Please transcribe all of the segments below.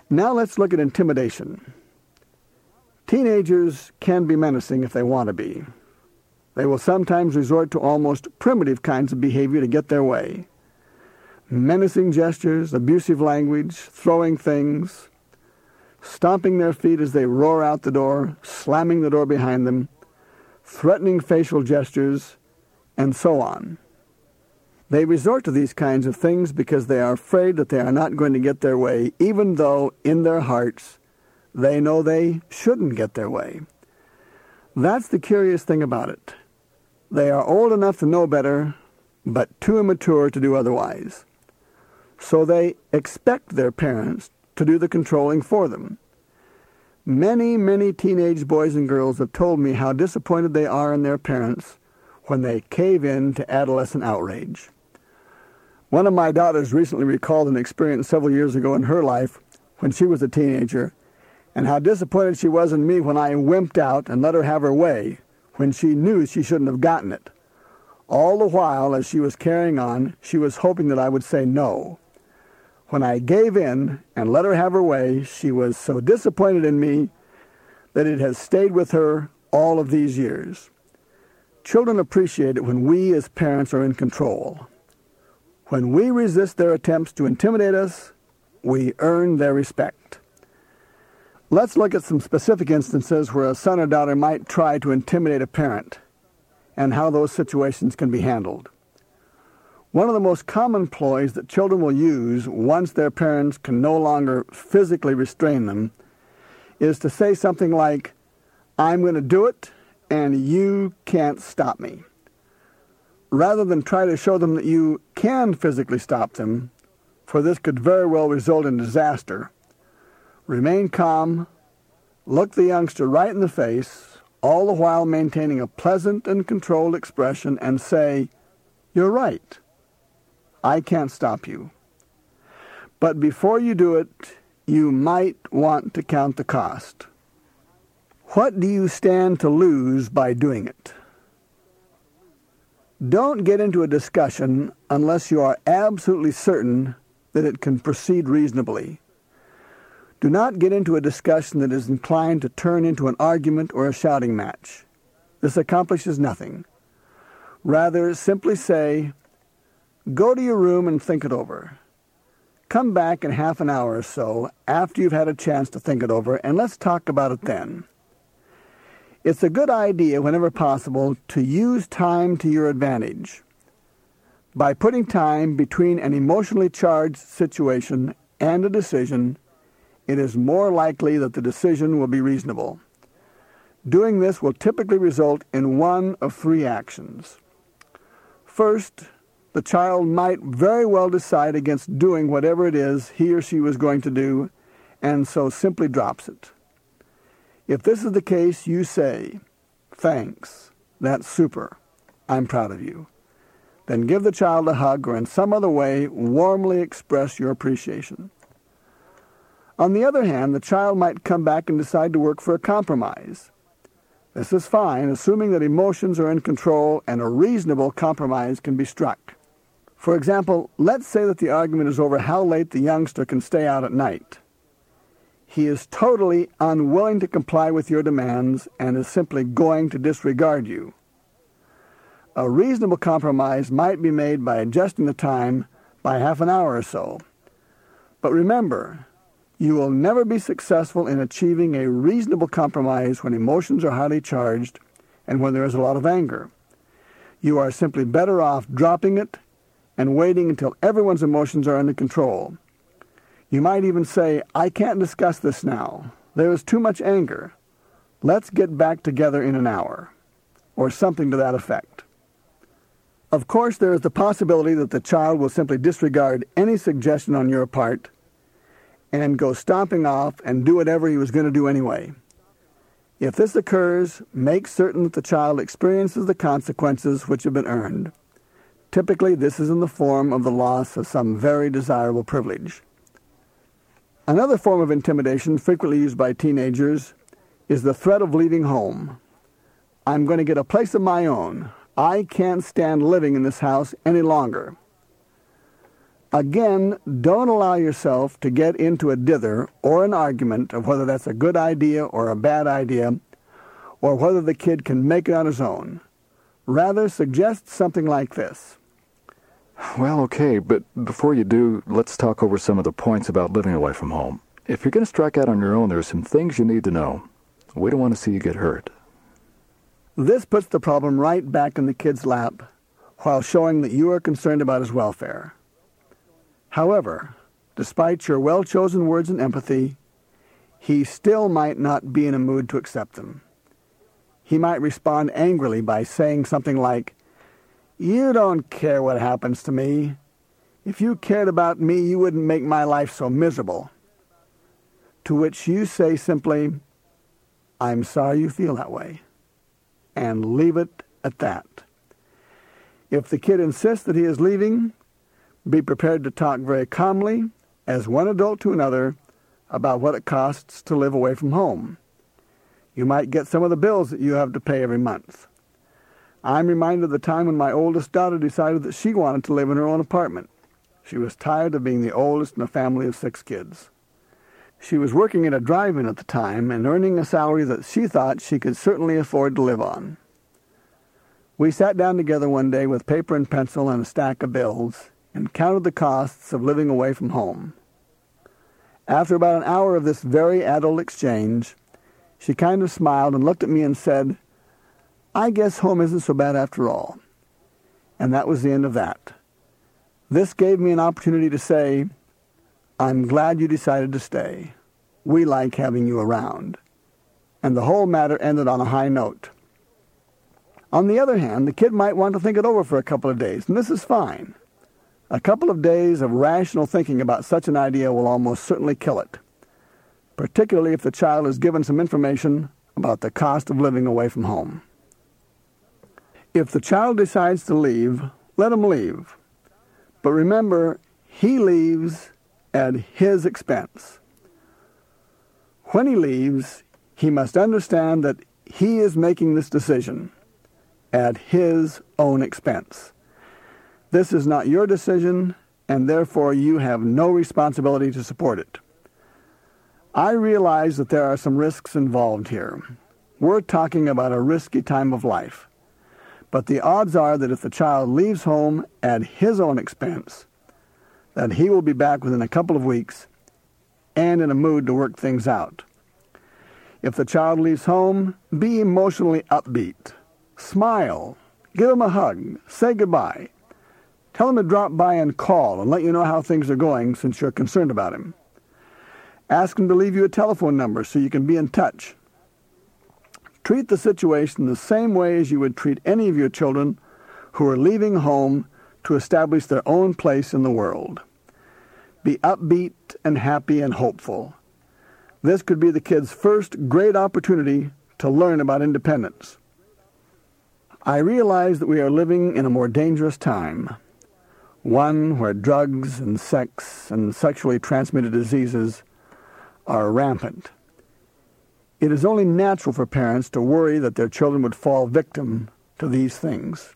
Now let's look at intimidation. Teenagers can be menacing if they want to be. They will sometimes resort to almost primitive kinds of behavior to get their way. Menacing gestures, abusive language, throwing things, stomping their feet as they roar out the door, slamming the door behind them, threatening facial gestures, and so on. They resort to these kinds of things because they are afraid that they are not going to get their way, even though in their hearts they know they shouldn't get their way. That's the curious thing about it. They are old enough to know better, but too immature to do otherwise. So they expect their parents to do the controlling for them. Many, many teenage boys and girls have told me how disappointed they are in their parents when they cave in to adolescent outrage. One of my daughters recently recalled an experience several years ago in her life when she was a teenager, and how disappointed she was in me when I wimped out and let her have her way when she knew she shouldn't have gotten it. All the while, as she was carrying on, she was hoping that I would say no. When I gave in and let her have her way, she was so disappointed in me that it has stayed with her all of these years. Children appreciate it when we as parents are in control. When we resist their attempts to intimidate us, we earn their respect. Let's look at some specific instances where a son or daughter might try to intimidate a parent and how those situations can be handled. One of the most common ploys that children will use once their parents can no longer physically restrain them is to say something like, "I'm going to do it, and you can't stop me." Rather than try to show them that you can physically stop them, for this could very well result in disaster, remain calm, look the youngster right in the face, all the while maintaining a pleasant and controlled expression, and say, "You're right. I can't stop you. But before you do it, you might want to count the cost. What do you stand to lose by doing it?" Don't get into a discussion unless you are absolutely certain that it can proceed reasonably. Do not get into a discussion that is inclined to turn into an argument or a shouting match. This accomplishes nothing. Rather, simply say, "Go to your room and think it over. Come back in half an hour or so after you've had a chance to think it over, and let's talk about it then." It's a good idea, whenever possible, to use time to your advantage. By putting time between an emotionally charged situation and a decision, it is more likely that the decision will be reasonable. Doing this will typically result in one of three actions. First, the child might very well decide against doing whatever it is he or she was going to do, and so simply drops it. If this is the case, you say, "Thanks, that's super. I'm proud of you." Then give the child a hug or in some other way warmly express your appreciation. On the other hand, the child might come back and decide to work for a compromise. This is fine, assuming that emotions are in control and a reasonable compromise can be struck. For example, let's say that the argument is over how late the youngster can stay out at night. He is totally unwilling to comply with your demands and is simply going to disregard you. A reasonable compromise might be made by adjusting the time by half an hour or so. But remember, you will never be successful in achieving a reasonable compromise when emotions are highly charged and when there is a lot of anger. You are simply better off dropping it and waiting until everyone's emotions are under control. You might even say, "I can't discuss this now. There is too much anger. Let's get back together in an hour," or something to that effect. Of course, there is the possibility that the child will simply disregard any suggestion on your part and go stomping off and do whatever he was going to do anyway. If this occurs, make certain that the child experiences the consequences which have been earned. Typically, this is in the form of the loss of some very desirable privilege. Another form of intimidation frequently used by teenagers is the threat of leaving home. "I'm going to get a place of my own. I can't stand living in this house any longer." Again, don't allow yourself to get into a dither or an argument of whether that's a good idea or a bad idea, or whether the kid can make it on his own. Rather, suggest something like this. Well, okay, but before you do, let's talk over some of the points about living away from home. If you're going to strike out on your own, there are some things you need to know. We don't want to see you get hurt. This puts the problem right back in the kid's lap while showing that you are concerned about his welfare. However, despite your well-chosen words and empathy, he still might not be in a mood to accept them. He might respond angrily by saying something like, "You don't care what happens to me. If you cared about me, you wouldn't make my life so miserable." To which you say simply, "I'm sorry you feel that way," and leave it at that. If the kid insists that he is leaving, be prepared to talk very calmly, as one adult to another, about what it costs to live away from home. You might get some of the bills that you have to pay every month. I'm reminded of the time when my oldest daughter decided that she wanted to live in her own apartment. She was tired of being the oldest in a family of 6 kids. She was working at a drive-in at the time and earning a salary that she thought she could certainly afford to live on. We sat down together one day with paper and pencil and a stack of bills and counted the costs of living away from home. After about an hour of this very adult exchange, she kind of smiled and looked at me and said, "I guess home isn't so bad after all." And that was the end of that. This gave me an opportunity to say, "I'm glad you decided to stay. We like having you around." And the whole matter ended on a high note. On the other hand, the kid might want to think it over for a couple of days, and this is fine. A couple of days of rational thinking about such an idea will almost certainly kill it, particularly if the child is given some information about the cost of living away from home. If the child decides to leave, let him leave. But remember, he leaves at his expense. When he leaves, he must understand that he is making this decision at his own expense. This is not your decision, and therefore you have no responsibility to support it. I realize that there are some risks involved here. We're talking about a risky time of life. But the odds are that if the child leaves home at his own expense, that he will be back within a couple of weeks and in a mood to work things out. If the child leaves home, be emotionally upbeat. Smile. Give him a hug. Say goodbye. Tell him to drop by and call and let you know how things are going since you're concerned about him. Ask him to leave you a telephone number so you can be in touch. Treat the situation the same way as you would treat any of your children who are leaving home to establish their own place in the world. Be upbeat and happy and hopeful. This could be the kid's first great opportunity to learn about independence. I realize that we are living in a more dangerous time, one where drugs and sex and sexually transmitted diseases are rampant. It is only natural for parents to worry that their children would fall victim to these things.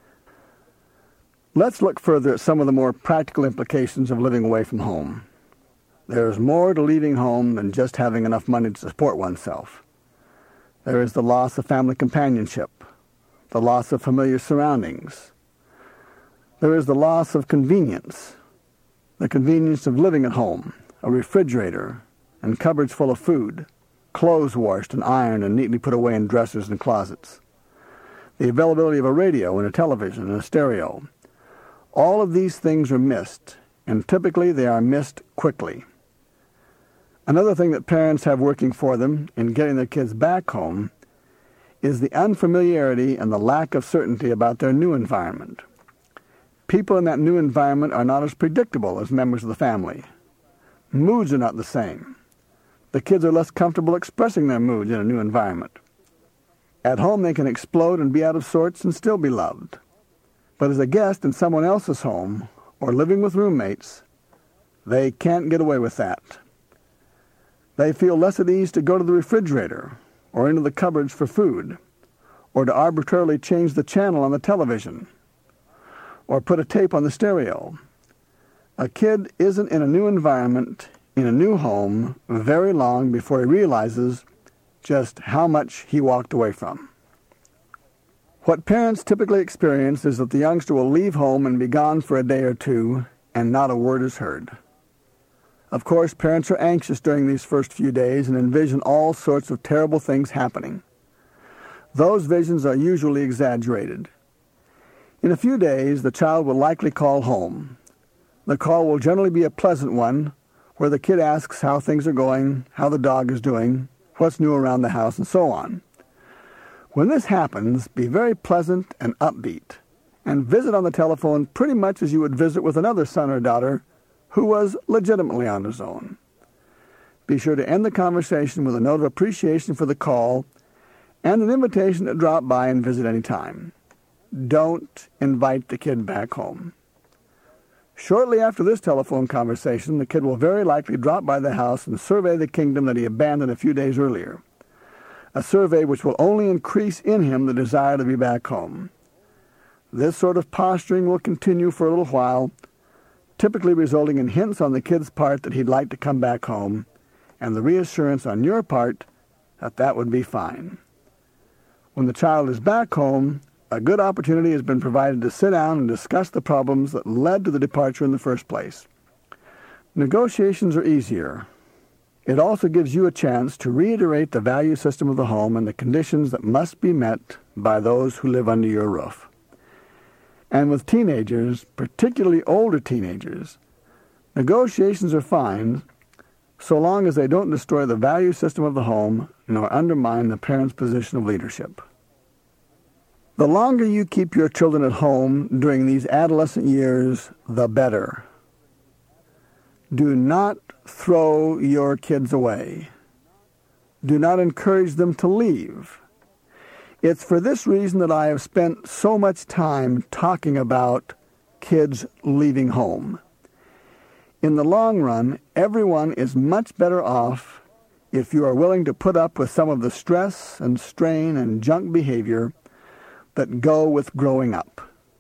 Let's look further at some of the more practical implications of living away from home. There is more to leaving home than just having enough money to support oneself. There is the loss of family companionship, the loss of familiar surroundings. There is the loss of convenience, the convenience of living at home, a refrigerator and cupboards full of food, clothes washed and ironed and neatly put away in dressers and closets, the availability of a radio and a television and a stereo. All of these things are missed, and typically they are missed quickly. Another thing that parents have working for them in getting their kids back home is the unfamiliarity and the lack of certainty about their new environment. People in that new environment are not as predictable as members of the family. Moods are not the same. The kids are less comfortable expressing their moods in a new environment. At home they can explode and be out of sorts and still be loved. But as a guest in someone else's home, or living with roommates, they can't get away with that. They feel less at ease to go to the refrigerator, or into the cupboards for food, or to arbitrarily change the channel on the television, or put a tape on the stereo. A kid isn't in a new environment, in a new home, very long before he realizes just how much he walked away from. What parents typically experience is that the youngster will leave home and be gone for a day or two, and not a word is heard. Of course, parents are anxious during these first few days and envision all sorts of terrible things happening. Those visions are usually exaggerated. In a few days, the child will likely call home. The call will generally be a pleasant one, where the kid asks how things are going, how the dog is doing, what's new around the house, and so on. When this happens, be very pleasant and upbeat, and visit on the telephone pretty much as you would visit with another son or daughter who was legitimately on his own. Be sure to end the conversation with a note of appreciation for the call and an invitation to drop by and visit any time. Don't invite the kid back home. Shortly after this telephone conversation, the kid will very likely drop by the house and survey the kingdom that he abandoned a few days earlier, a survey which will only increase in him the desire to be back home. This sort of posturing will continue for a little while, typically resulting in hints on the kid's part that he'd like to come back home, and the reassurance on your part that that would be fine. When the child is back home, a good opportunity has been provided to sit down and discuss the problems that led to the departure in the first place. Negotiations are easier. It also gives you a chance to reiterate the value system of the home and the conditions that must be met by those who live under your roof. And with teenagers, particularly older teenagers, negotiations are fine so long as they don't destroy the value system of the home nor undermine the parent's position of leadership. The longer you keep your children at home during these adolescent years, the better. Do not throw your kids away. Do not encourage them to leave. It's for this reason that I have spent so much time talking about kids leaving home. In the long run, everyone is much better off if you are willing to put up with some of the stress and strain and junk behavior that go with growing up.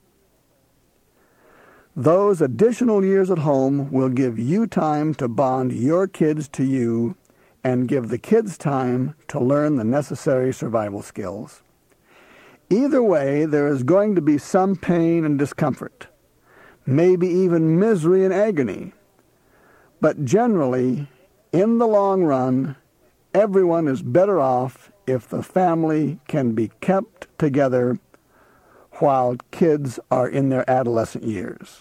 Those additional years at home will give you time to bond your kids to you and give the kids time to learn the necessary survival skills. Either way, there is going to be some pain and discomfort, maybe even misery and agony. But generally, in the long run, everyone is better off if the family can be kept together while kids are in their adolescent years.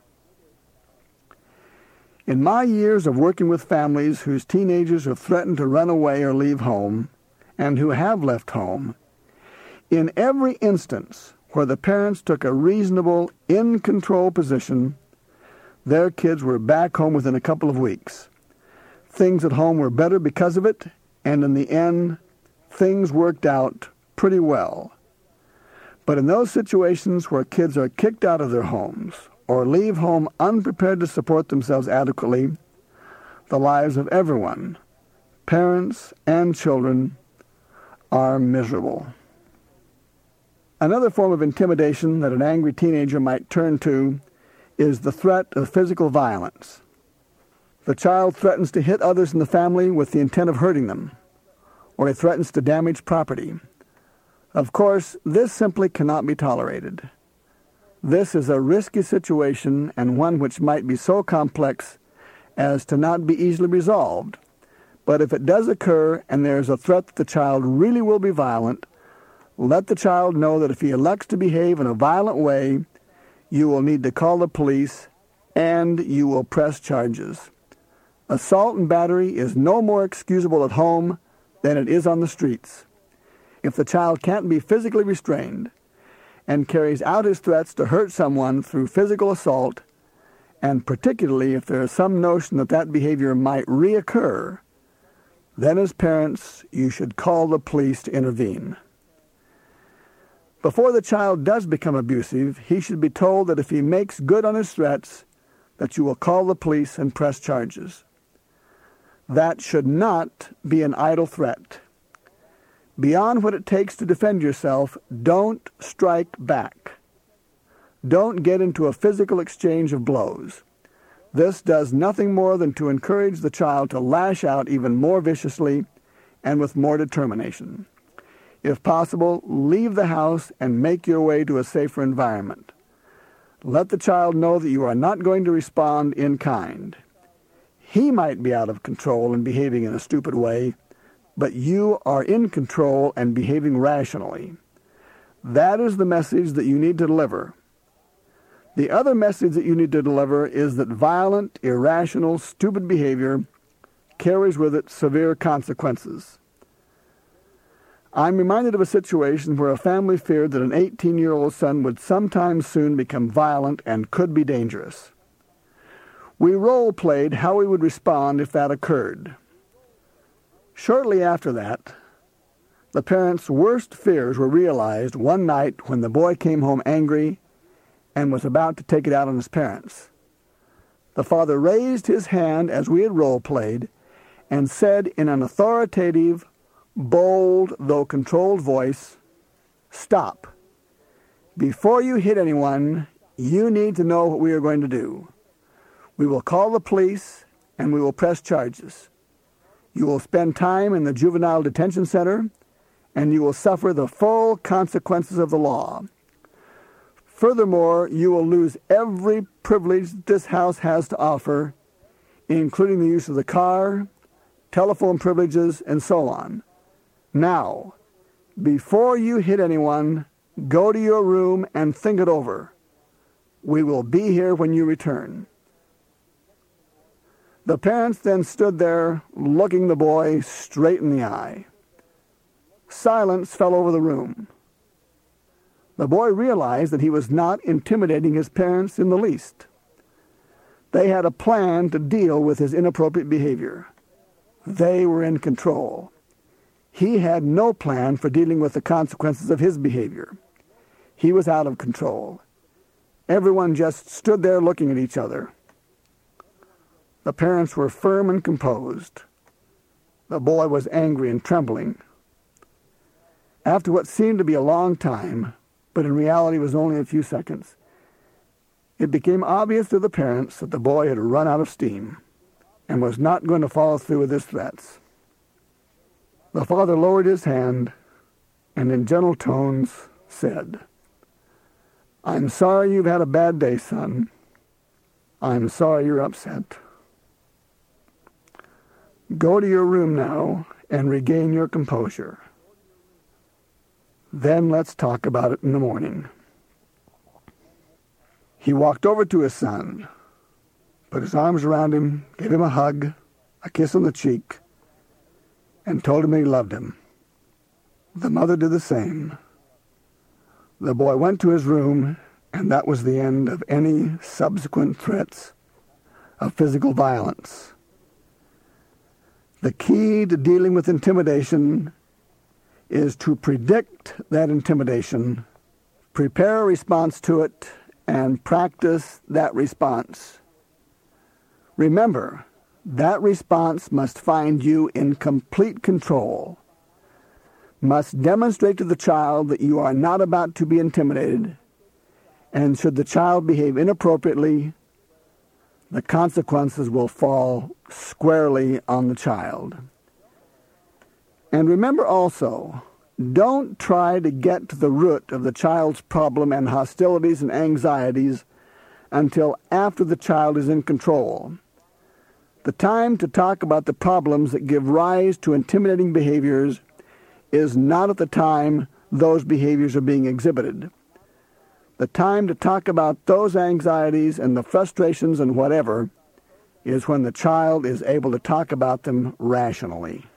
In my years of working with families whose teenagers have threatened to run away or leave home, and who have left home, in every instance where the parents took a reasonable, in-control position, their kids were back home within a couple of weeks. Things at home were better because of it, and in the end, things worked out pretty well. But in those situations where kids are kicked out of their homes or leave home unprepared to support themselves adequately, the lives of everyone, parents and children, are miserable. Another form of intimidation that an angry teenager might turn to is the threat of physical violence. The child threatens to hit others in the family with the intent of hurting them, or he threatens to damage property. Of course, this simply cannot be tolerated. This is a risky situation and one which might be so complex as to not be easily resolved. But if it does occur and there is a threat that the child really will be violent, let the child know that if he elects to behave in a violent way, you will need to call the police and you will press charges. Assault and battery is no more excusable at home than it is on the streets. If the child can't be physically restrained and carries out his threats to hurt someone through physical assault, and particularly if there is some notion that that behavior might reoccur, then as parents, you should call the police to intervene. Before the child does become abusive, he should be told that if he makes good on his threats, that you will call the police and press charges. That should not be an idle threat. Beyond what it takes to defend yourself, don't strike back. Don't get into a physical exchange of blows. This does nothing more than to encourage the child to lash out even more viciously and with more determination. If possible, leave the house and make your way to a safer environment. Let the child know that you are not going to respond in kind. He might be out of control and behaving in a stupid way, but you are in control and behaving rationally. That is the message that you need to deliver. The other message that you need to deliver is that violent, irrational, stupid behavior carries with it severe consequences. I'm reminded of a situation where a family feared that an 18-year-old son would sometime soon become violent and could be dangerous. We role-played how we would respond if that occurred. Shortly after that, the parents' worst fears were realized one night when the boy came home angry and was about to take it out on his parents. The father raised his hand as we had role-played and said in an authoritative, bold, though controlled voice, "Stop. Before you hit anyone, you need to know what we are going to do. We will call the police and we will press charges. You will spend time in the juvenile detention center and you will suffer the full consequences of the law. Furthermore, you will lose every privilege this house has to offer, including the use of the car, telephone privileges, and so on. Now, before you hit anyone, go to your room and think it over. We will be here when you return." The parents then stood there, looking the boy straight in the eye. Silence fell over the room. The boy realized that he was not intimidating his parents in the least. They had a plan to deal with his inappropriate behavior. They were in control. He had no plan for dealing with the consequences of his behavior. He was out of control. Everyone just stood there looking at each other. The parents were firm and composed. The boy was angry and trembling. After what seemed to be a long time, but in reality was only a few seconds, it became obvious to the parents that the boy had run out of steam and was not going to follow through with his threats. The father lowered his hand and in gentle tones said, "I'm sorry you've had a bad day, son. I'm sorry you're upset. Go to your room now and regain your composure. Then let's talk about it in the morning." He walked over to his son, put his arms around him, gave him a hug, a kiss on the cheek, and told him he loved him. The mother did the same. The boy went to his room, and that was the end of any subsequent threats of physical violence. The key to dealing with intimidation is to predict that intimidation, prepare a response to it, and practice that response. Remember, that response must find you in complete control, must demonstrate to the child that you are not about to be intimidated, and should the child behave inappropriately, the consequences will fall squarely on the child. And remember also, don't try to get to the root of the child's problem and hostilities and anxieties until after the child is in control. The time to talk about the problems that give rise to intimidating behaviors is not at the time those behaviors are being exhibited. The time to talk about those anxieties and the frustrations and whatever is when the child is able to talk about them rationally.